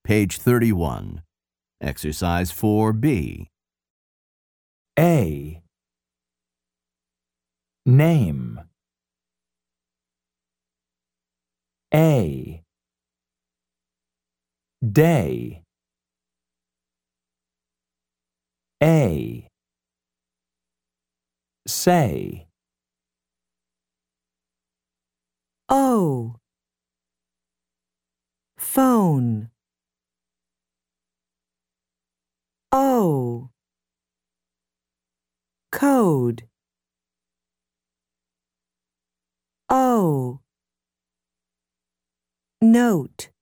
Page 31. Exercise 4B. A. Name. A. Day. A. Say. O. Phone. O. Code. O. Note.